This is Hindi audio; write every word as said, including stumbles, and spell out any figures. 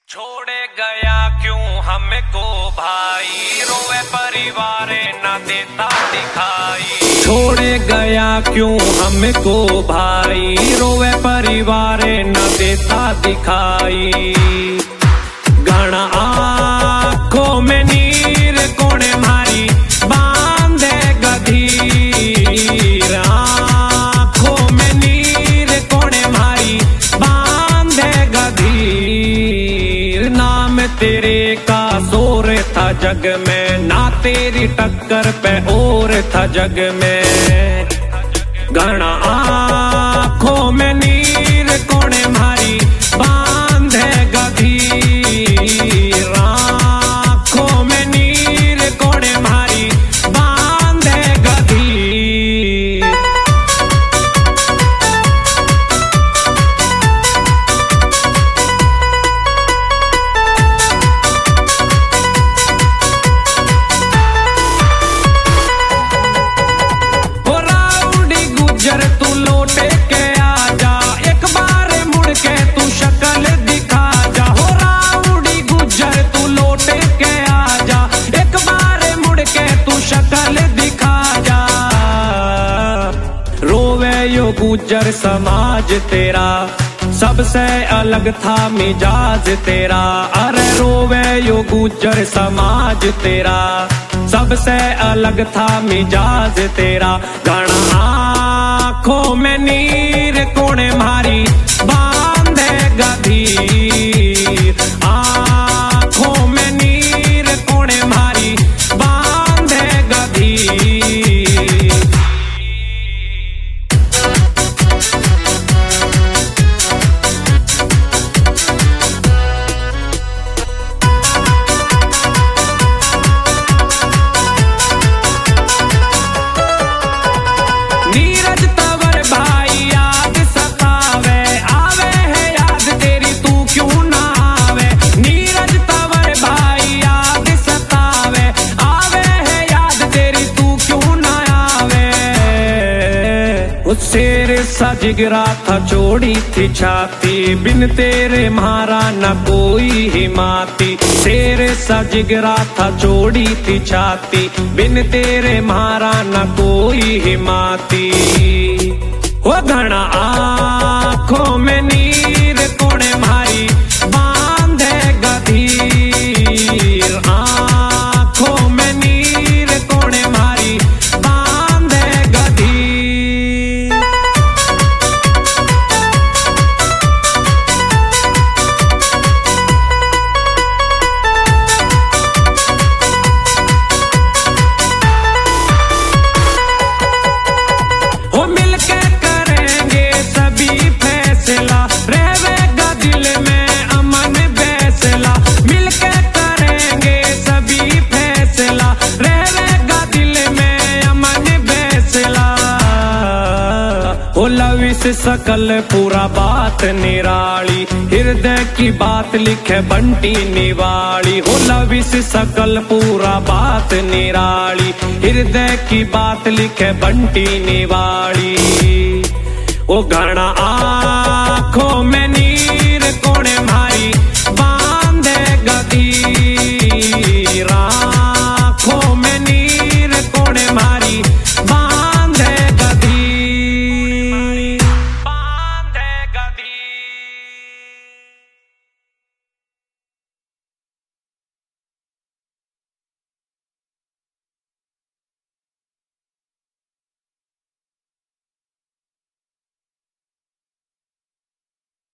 छोड़े गया क्यों हमको भाई, रोवे परिवार न देता दिखाई। छोड़े गया क्यों हमको भाई, रोवे परिवार न देता दिखाई। गण आँखों में नीर कोणे मारी बांधे गधीर, आँखों में नीर कोणे मारी बांधे गधीर। नाम तेरे का जोर था जग में, ना तेरी टक्कर पे और था जग में। गण आँखों में नीर कोणे मारी बांधे गधीर, आँखों में नीर कोणे मारी बांधे गधीर। तू लौटे के आजा, एक बार मुड़ के तू शक्ल दिखा जा। हो राउडी गुज्जर तू लौटे के आजा, एक बार मुड़ के तू शक्ल दिखा जा। रोवे यो गुज्जर समाज तेरा, सबसे अलग था मिजाज तेरा। अरे रोवे यो गुज्जर समाज तेरा, सबसे अलग था मिजाज तेरा। गण आँखों में नीर कोणे मारी बांधे गधीर, आँखों में नीर कोणे मारी बांधे गधीर। नीरज तवर भाई याद सतावे, आवे है याद तेरी तू क्यों ना आवे। नीरज तवर भाई याद सतावे, आवे है याद तेरी तू क्यों ना आवे। उस शेर सा जिगरा था चौड़ी थी छाती, बिन तेरे मारा न कोई हिमाती। शेर सा जिगरा था चौड़ी थी छाती, बिन तेरे मारा न कोई हिमाती। वो घना आँखों में नीर कोणे मारी बांधे गधीर, आँखों में नीर कोणे मारी बांधे गधीर। वो मिलके करेंगे सभी फैसला, रहेगा दिल में अमन फैसला। मिलके करेंगे सभी फैसला, रहेगा दिल में अमन फैसला। ओ लविश सकल पूरा बात निराली, हृदय की बात लिखे बंटी निवाड़ी। हो लविश सकल पूरा बात निराली, हृदय की बात लिखे बंटी निवाड़ी। ओ घना आ